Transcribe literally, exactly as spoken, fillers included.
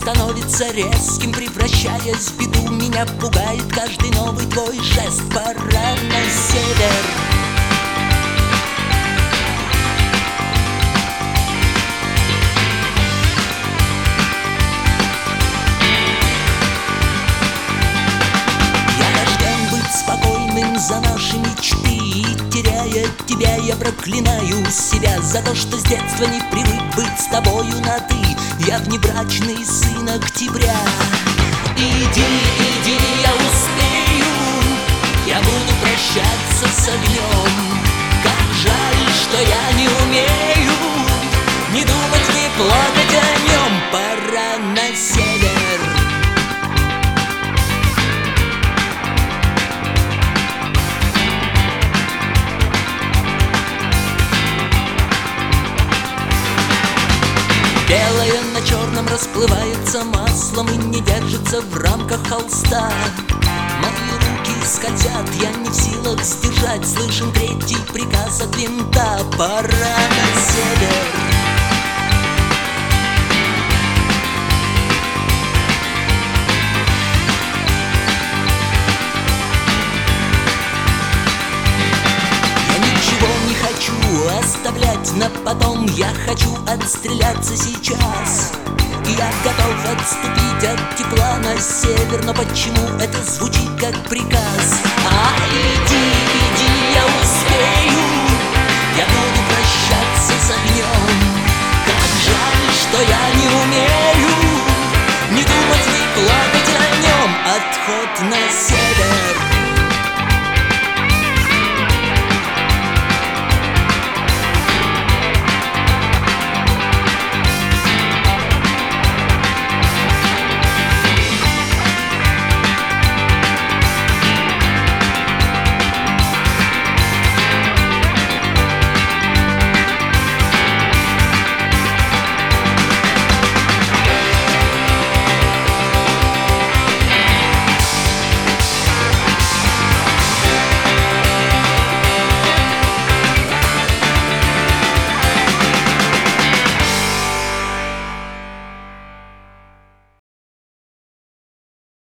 становится резким, превращаясь в беду. Меня пугает каждый новый твой жест. Пора на север. Я рожден быть спокойным за наши мечты, и теряя тебя, я проклинаю себя за то, что с детства не привык быть с тобою на «ты». Я внебрачный сын октября. Иди, иди, я успею, я буду прощаться с огнем. Как жаль, что я не умею не думать, не плакать о нем. Пора на север. Белое на черном расплывается маслом и не держится в рамках холста. Мои руки скользят, я не в силах сдержать. Слышен третий приказ от винта. Пора на север. Оставлять на потом, я хочу отстреляться сейчас. Я готов отступить от тепла на север, но почему это звучит как приказ? А иди, иди, я успею, я буду прощаться с огнем. Как жаль, что я не умею не думать, не плакать о нем. Отход на север.